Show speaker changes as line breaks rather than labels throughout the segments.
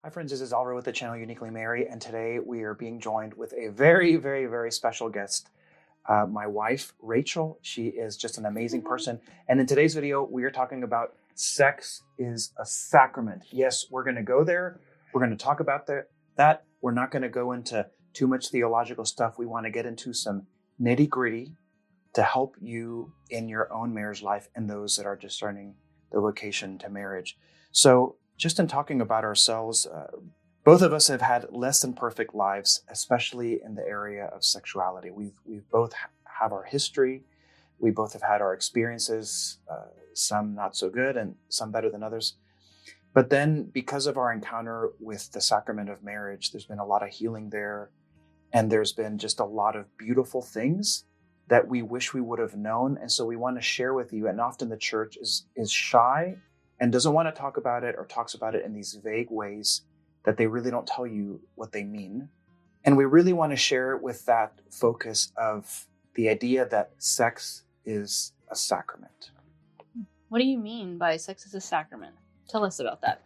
Hi friends, this is Oliver with the channel Uniquely Mary, and today we are being joined with a very, very, very special guest, my wife, Rachel. She is just an amazing person. And in today's video, we are talking about sex is a sacrament. Yes, we're going to go there. We're going to talk about that. We're not going to go into too much theological stuff. We want to get into some nitty gritty to help you in your own marriage life and those that are discerning the vocation to marriage. So just in talking about ourselves, both of us have had less than perfect lives, especially in the area of sexuality. We've both have our history. We both have had our experiences, some not so good and some better than others. But then because of our encounter with the sacrament of marriage, there's been a lot of healing there. And there's been just a lot of beautiful things that we wish we would have known. And so we want to share with you. And often the church is shy and doesn't want to talk about it or talks about it in these vague ways that they really don't tell you what they mean. And we really want to share it with that focus of the idea that sex is a sacrament.
What do you mean by sex is a sacrament? Tell us about that.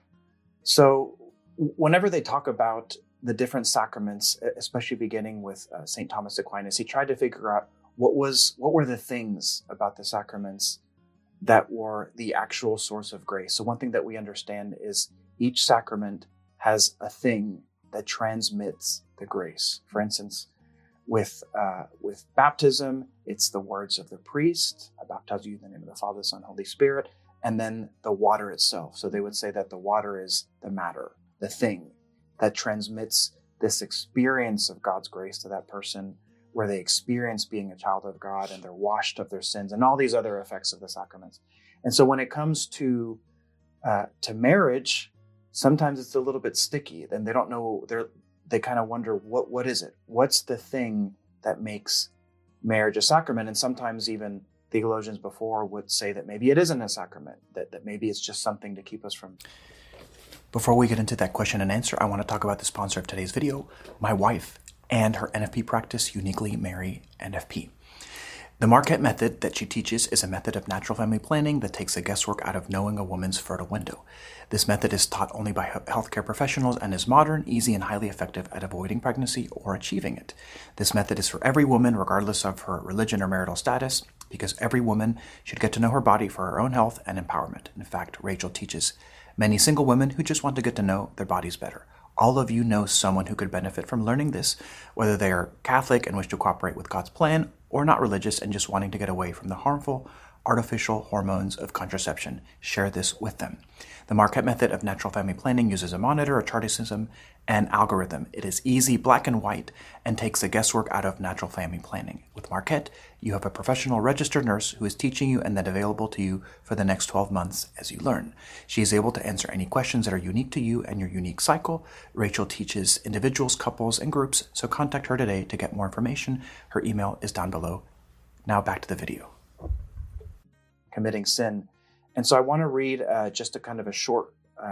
So whenever they talk about the different sacraments, especially beginning with St. Thomas Aquinas, he tried to figure out what were the things about the sacraments that were the actual source of grace. So one thing that we understand is each sacrament has a thing that transmits the grace. For instance, with baptism, it's the words of the priest, I baptize you in the name of the Father, Son, Holy Spirit, and then the water itself. So they would say that the water is the matter, the thing that transmits this experience of God's grace to that person, where they experience being a child of God and they're washed of their sins and all these other effects of the sacraments. And so when it comes to marriage, sometimes it's a little bit sticky. Then they don't know, they kind of wonder, what is it? What's the thing that makes marriage a sacrament? And sometimes even theologians before would say that maybe it isn't a sacrament, that maybe it's just something to keep us from. Before we get into that question and answer, I want to talk about the sponsor of today's video, my wife, and her NFP practice, Uniquely Mary NFP. The Marquette method that she teaches is a method of natural family planning that takes the guesswork out of knowing a woman's fertile window. This method is taught only by healthcare professionals and is modern, easy, and highly effective at avoiding pregnancy or achieving it. This method is for every woman, regardless of her religion or marital status, because every woman should get to know her body for her own health and empowerment. In fact, Rachel teaches many single women who just want to get to know their bodies better. All of you know someone who could benefit from learning this, whether they are Catholic and wish to cooperate with God's plan, or not religious and just wanting to get away from the harmful, artificial hormones of contraception. Share this with them. The Marquette method of natural family planning uses a monitor, a chart system, and algorithm. It is easy, black and white, and takes the guesswork out of natural family planning. With Marquette, you have a professional registered nurse who is teaching you and then available to you for the next 12 months as you learn. She is able to answer any questions that are unique to you and your unique cycle. Rachel teaches individuals, couples, and groups, so contact her today to get more information. Her email is down below. Now back to the video. Committing sin. And so I want to read just a kind of a short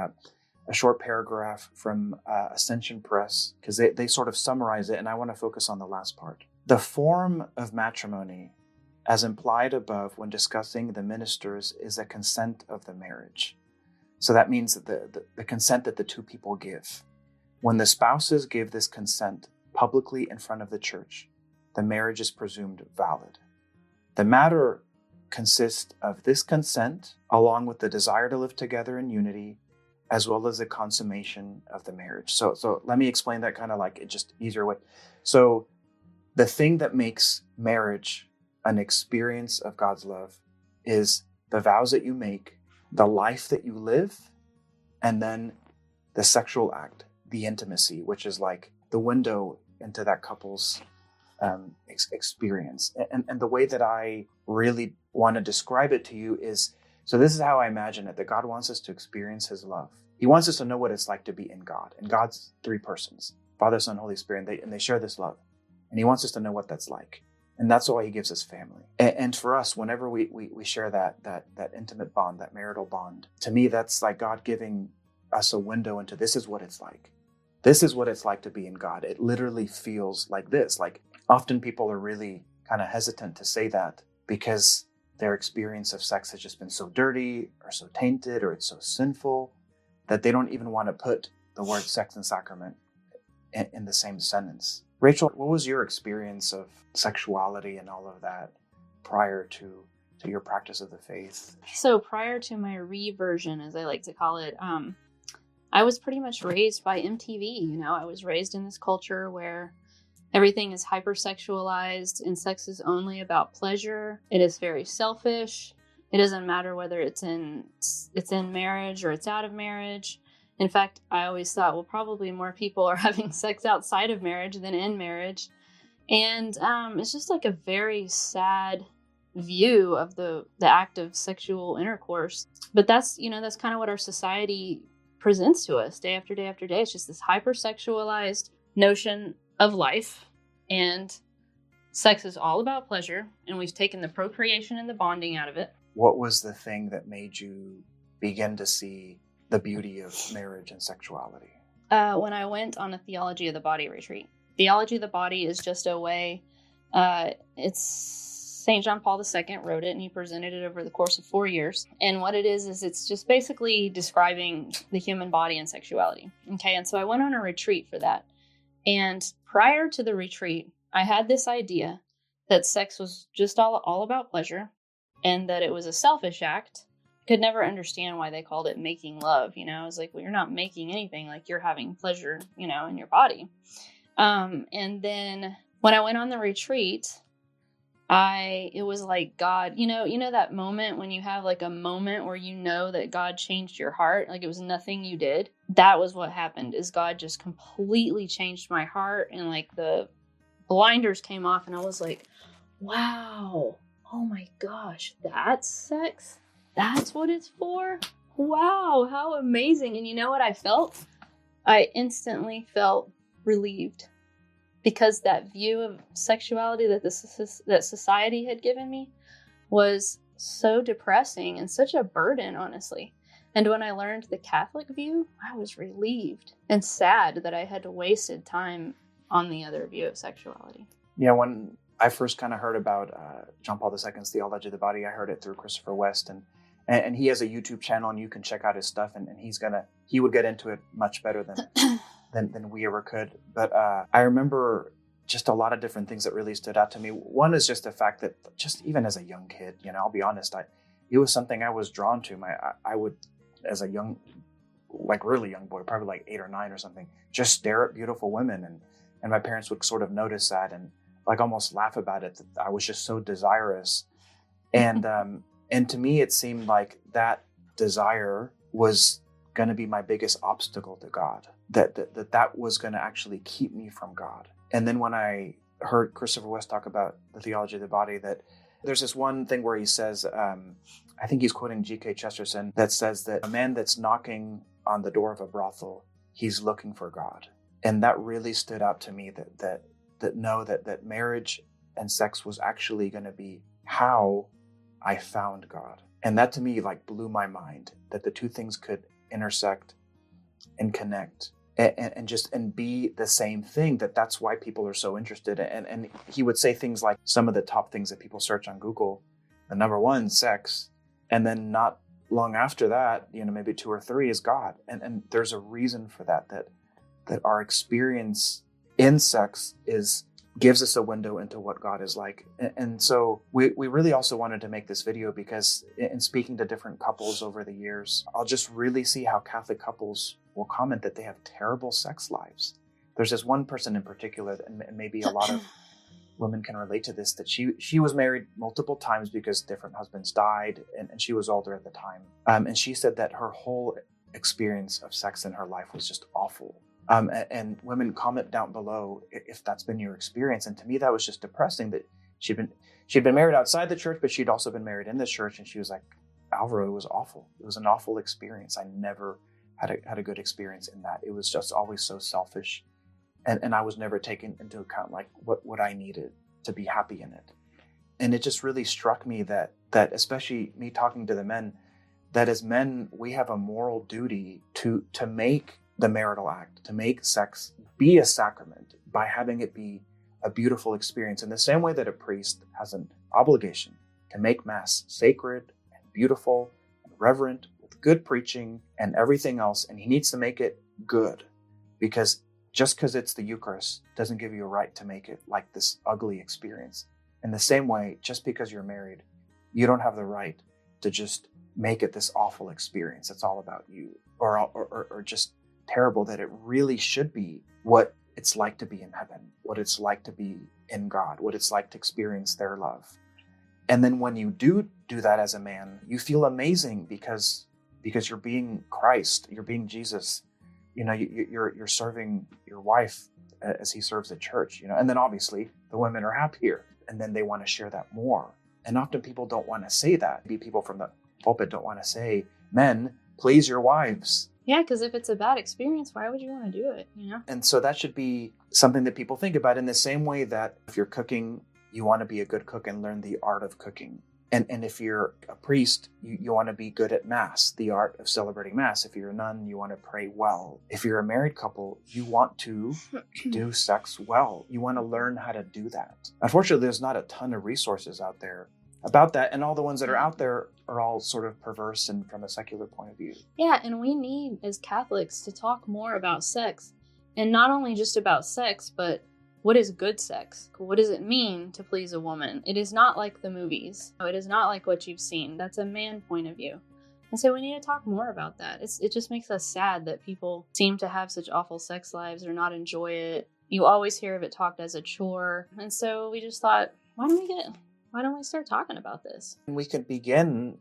paragraph from Ascension Press, because they sort of summarize it, and I want to focus on the last part. The form of matrimony, as implied above when discussing the ministers, is a consent of the marriage. So that means that the consent that the two people give. When the spouses give this consent publicly in front of the church, the marriage is presumed valid. The matter consists of this consent, along with the desire to live together in unity, as well as the consummation of the marriage. So let me explain that kind of like it just easier way. So the thing that makes marriage an experience of God's love is the vows that you make, the life that you live, and then the sexual act, the intimacy, which is like the window into that couple's experience. And the way that I really want to describe it to you is, so this is how I imagine it, that God wants us to experience his love. He wants us to know what it's like to be in God. And God's three persons, Father, Son, Holy Spirit, and they share this love. And he wants us to know what that's like. And that's why he gives us family. And for us, whenever we share that intimate bond, that marital bond, to me, that's like God giving us a window into this is what it's like. This is what it's like to be in God. It literally feels like this. Like often people are really kind of hesitant to say that because their experience of sex has just been so dirty or so tainted or it's so sinful that they don't even want to put the word sex and sacrament in the same sentence. Rachel, what was your experience of sexuality and all of that prior to your practice of the faith?
So prior to my reversion, as I like to call it, I was pretty much raised by MTV. You know, I was raised in this culture where everything is hypersexualized and sex is only about pleasure. It is very selfish. It doesn't matter whether it's in marriage or it's out of marriage. In fact, I always thought, well, probably more people are having sex outside of marriage than in marriage. And it's just like a very sad view of the act of sexual intercourse. But that's kind of what our society presents to us day after day after day. It's just this hypersexualized notion of life, and sex is all about pleasure, and we've taken the procreation and the bonding out of it.
What was the thing that made you begin to see the beauty of marriage and sexuality?
When I went on a Theology of the Body retreat. Theology of the Body is just a way, it's St. John Paul II wrote it, and he presented it over the course of 4 years. And what it is it's just basically describing the human body and sexuality. Okay, and so I went on a retreat for that. And prior to the retreat, I had this idea that sex was just all about pleasure, and that it was a selfish act. Could never understand why they called it making love. You know, I was like, well, you're not making anything, like you're having pleasure, you know, in your body. And then when I went on the retreat, it was like God, you know that moment when you have like a moment where you know that God changed your heart, like it was nothing you did. That was what happened, is God just completely changed my heart, and like the blinders came off, and I was like, wow, oh my gosh, that's sex? That's what it's for? Wow, how amazing. And you know what I felt? I instantly felt relieved, because that view of sexuality that society had given me was so depressing and such a burden, honestly. And when I learned the Catholic view, I was relieved and sad that I had wasted time on the other view of sexuality.
Yeah, when I first kind of heard about John Paul II's Theology of the Body, I heard it through Christopher West, and he has a YouTube channel, and you can check out his stuff, and he would get into it much better than we ever could. But I remember just a lot of different things that really stood out to me. One is just the fact that just even as a young kid, you know, I'll be honest, it was something I was drawn to. I would, as a young, like really young boy, probably like 8 or 9 or something, just stare at beautiful women, and my parents would sort of notice that and like almost laugh about it, that I was just so desirous. And and to me, it seemed like that desire was going to be my biggest obstacle to God, that was going to actually keep me from God. And then when I heard Christopher West talk about the Theology of the Body, that there's this one thing where he says, I think he's quoting G.K. Chesterton, that says that a man that's knocking on the door of a brothel, he's looking for God. And that really stood out to me, that marriage and sex was actually going to be how I found God. And that to me like blew my mind, that the two things could intersect and connect and be the same thing, that's why people are so interested. And he would say things like some of the top things that people search on Google, the number one, sex, and then not long after that, you know, maybe 2 or 3 is God. And there's a reason for that our experience in sex gives us a window into what God is like. And so we really also wanted to make this video because in speaking to different couples over the years, I'll just really see how Catholic couples will comment that they have terrible sex lives. There's this one person in particular, and maybe a lot of women can relate to this, that she was married multiple times because different husbands died, and she was older at the time. And she said that her whole experience of sex in her life was just awful. And women comment down below if that's been your experience. And to me, that was just depressing, that she'd been married outside the church, but she'd also been married in the church. And she was like, Alvaro, it was awful. It was an awful experience. I never had a good experience in that. It was just always so selfish. And I was never taken into account like what I needed to be happy in it. And it just really struck me that especially me talking to the men, that as men, we have a moral duty to make the marital act, to make sex be a sacrament by having it be a beautiful experience, in the same way that a priest has an obligation to make Mass sacred and beautiful and reverent with good preaching and everything else. And he needs to make it good, because just because it's the Eucharist doesn't give you a right to make it like this ugly experience. In the same way, just because you're married, you don't have the right to just make it this awful experience. It's all about you, or just terrible, that it really should be what it's like to be in heaven, what it's like to be in God, what it's like to experience their love. And then when you do that as a man, you feel amazing because you're being Christ, you're being Jesus. You're serving your wife as he serves the church, and then obviously the women are happier, and then they want to share that more. And often people don't want to say that. People from the pulpit don't want to say, men, please your wives.
Yeah, because if it's a bad experience, why would you want to do it,
And so that should be something that people think about, in the same way that if you're cooking, you want to be a good cook and learn the art of cooking. And if you're a priest, you want to be good at Mass, the art of celebrating Mass. If you're a nun, you want to pray well. If you're a married couple, you want to do sex well. You want to learn how to do that. Unfortunately, there's not a ton of resources out there about that. And all the ones that are out there are all sort of perverse and from a secular point of view.
Yeah, and we need, as Catholics, to talk more about sex. And not only just about sex, but what is good sex? What does it mean to please a woman? It is not like the movies. It is not like what you've seen. That's a man point of view. And so we need to talk more about that. It just makes us sad that people seem to have such awful sex lives or not enjoy it. You always hear of it talked as a chore. And so we just thought, why don't we start talking about this?
We can begin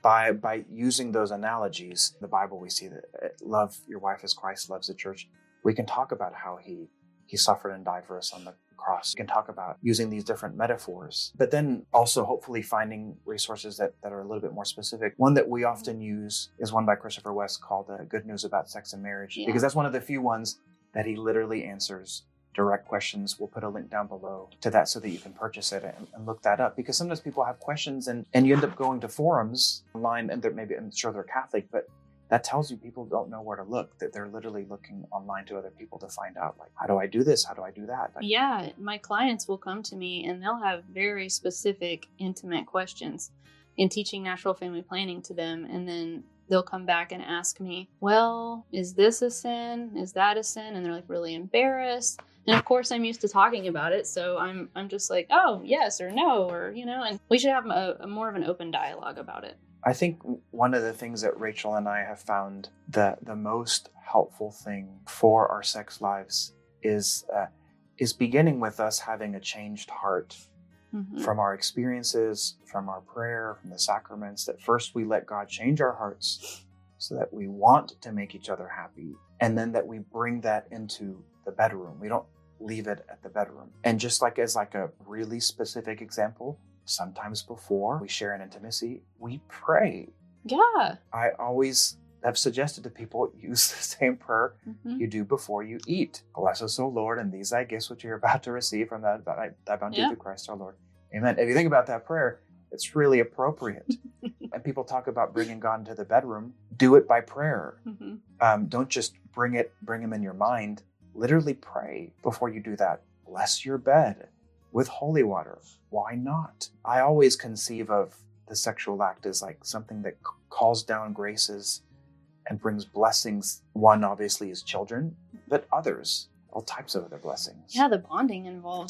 by using those analogies. In the Bible, we see that love your wife as Christ loves the church. We can talk about how he suffered and died for us on the cross. We can talk about using these different metaphors, but then also hopefully finding resources that are a little bit more specific. One that we often use is one by Christopher West called Good News About Sex and Marriage, because that's one of the few ones that he literally answers direct questions. We'll put a link down below to that so that you can purchase it and look that up, because sometimes people have questions and you end up going to forums online, and I'm sure they're Catholic, but that tells you people don't know where to look, that they're literally looking online to other people to find out, like, how do I do this? How do I do that?
Yeah, my clients will come to me and they'll have very specific, intimate questions in teaching natural family planning to them. And then they'll come back and ask me, well, is this a sin? Is that a sin? And they're like really embarrassed. And of course, I'm used to talking about it. So I'm just like, oh, yes or no, or, and we should have a more of an open dialogue about it.
I think one of the things that Rachel and I have found the most helpful thing for our sex lives is beginning with us having a changed heart from our experiences, from our prayer, from the sacraments, that first we let God change our hearts so that we want to make each other happy, and then that we bring that into the bedroom. We don't leave it at the bedroom. And just like as like a really specific example, sometimes before we share an intimacy, we pray.
Yeah.
I always have suggested to people, use the same prayer you do before you eat. Bless us, O Lord, and these thy gifts which you're about to receive from thy bounty through Christ our Lord. Amen. If you think about that prayer, it's really appropriate. And people talk about bringing God into the bedroom. Do it by prayer. Don't just bring him in your mind. Literally pray before you do that. Bless your bed with holy water. Why not? I always conceive of the sexual act as like something that calls down graces and brings blessings. One obviously is children, but others, all types of other blessings.
Yeah, the bonding involved.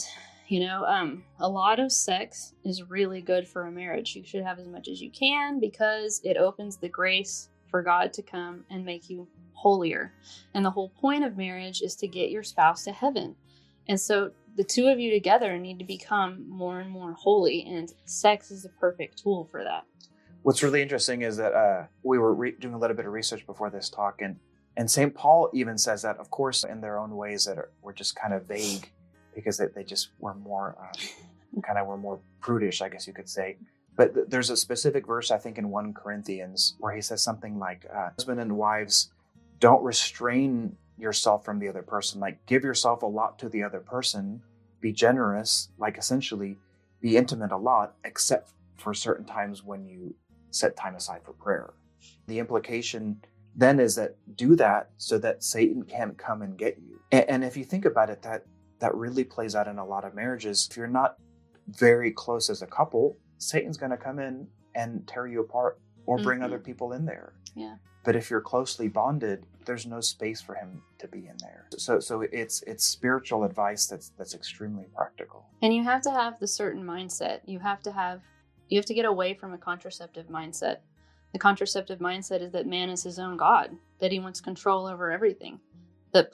A lot of sex is really good for a marriage. You should have as much as you can because it opens the grace for God to come and make you holier. And the whole point of marriage is to get your spouse to heaven. And so the two of you together need to become more and more holy, and sex is a perfect tool for that.
What's really interesting is that we were doing a little bit of research before this talk, and St. Paul even says that, of course, in their own ways that were just kind of vague, because they just were more were more prudish, I guess you could say. But there's a specific verse, I think, in 1 Corinthians where he says something like, husband and wives, don't restrain yourself from the other person. Like, give yourself a lot to the other person. Be generous, like essentially be intimate a lot, except for certain times when you set time aside for prayer. The implication then is that do that so that Satan can't come and get you. And if you think about it, that really plays out in a lot of marriages. If you're not very close as a couple, Satan's going to come in and tear you apart or bring other people in there.
Yeah.
But if you're closely bonded, there's no space for him to be in there. So it's spiritual advice that's extremely practical.
And you have to have the certain mindset. You have to get away from a contraceptive mindset. The contraceptive mindset is that man is his own God, that he wants control over everything. That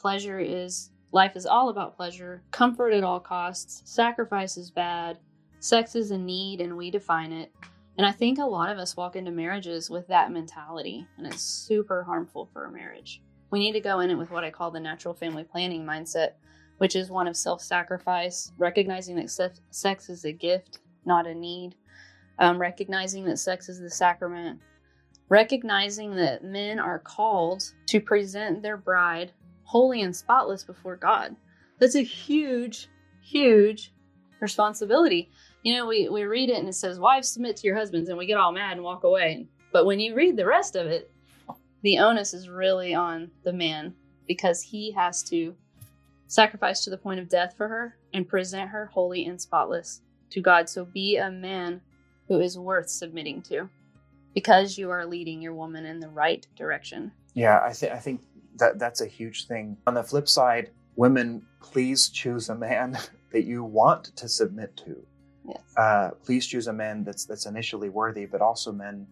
life is all about pleasure, comfort at all costs, sacrifice is bad, sex is a need, and we define it. And I think a lot of us walk into marriages with that mentality, and it's super harmful for a marriage. We need to go in it with what I call the natural family planning mindset, which is one of self-sacrifice, recognizing that sex is a gift, not a need, recognizing that sex is the sacrament, recognizing that men are called to present their bride holy and spotless before God. That's a huge, huge responsibility. You know, we read it and it says, wives, submit to your husbands, and we get all mad and walk away. But when you read the rest of it, the onus is really on the man, because he has to sacrifice to the point of death for her and present her holy and spotless to God. So be a man who is worth submitting to, because you are leading your woman in the right direction.
Yeah, I think that's a huge thing. On the flip side, women, please choose a man that you want to submit to.
Yes.
Please choose a man that's initially worthy, but also men,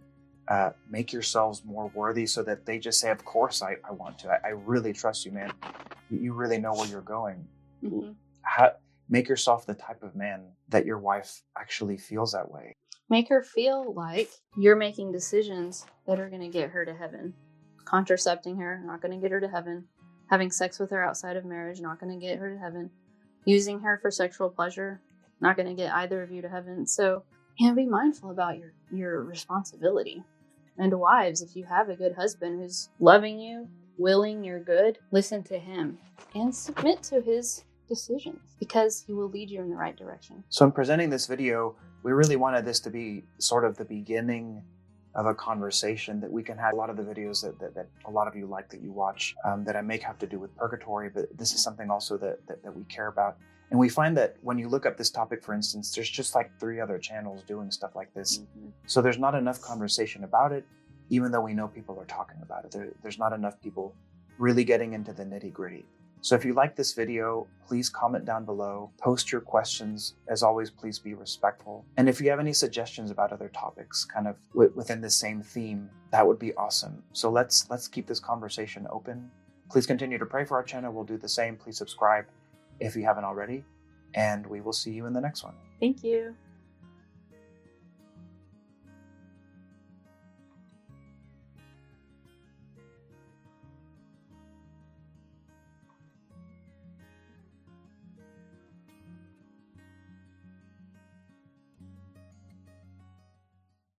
make yourselves more worthy so that they just say, of course I want to. I really trust you, man. You really know where you're going.
Mm-hmm.
Make yourself the type of man that your wife actually feels that way.
Make her feel like you're making decisions that are going to get her to heaven. Contracepting her, not going to get her to heaven. Having sex with her outside of marriage, not going to get her to heaven. Using her for sexual pleasure, not going to get either of you to heaven. So, be mindful about your responsibility. And wives, if you have a good husband who's loving you, willing your good, listen to him and submit to his decisions, because he will lead you in the right direction.
So in presenting this video, we really wanted this to be sort of the beginning of a conversation that we can have. A lot of the videos that a lot of you like, that you watch, that I make have to do with purgatory, but this is something also that we care about. And we find that when you look up this topic, for instance, there's just like 3 other channels doing stuff like this. Mm-hmm. So there's not enough conversation about it, even though we know people are talking about it. There's not enough people really getting into the nitty-gritty. So if you like this video, please comment down below, post your questions. As always, please be respectful. And if you have any suggestions about other topics kind of within the same theme, that would be awesome. So let's keep this conversation open. Please continue to pray for our channel. We'll do the same. Please subscribe if you haven't already. And we will see you in the next one.
Thank you.